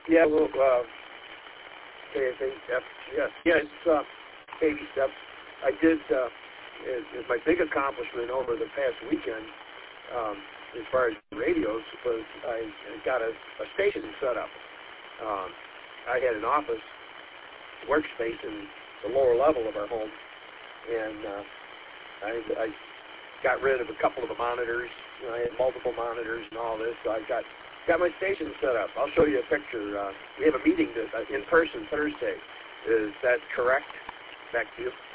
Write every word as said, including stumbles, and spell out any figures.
Yeah, well, uh, they, they, uh, yes, yes, uh, baby steps. I did, uh, as, as my big accomplishment over the past weekend, um, as far as radios, was I, I got a, a station set up. Um, I had an office workspace in the lower level of our home, and uh, I, I got rid of a couple of the monitors. You know, I had multiple monitors and all this, so I got got my station set up. I'll show you a picture. Uh, we have a meeting this, uh, in person Thursday. Is that correct? Back to you.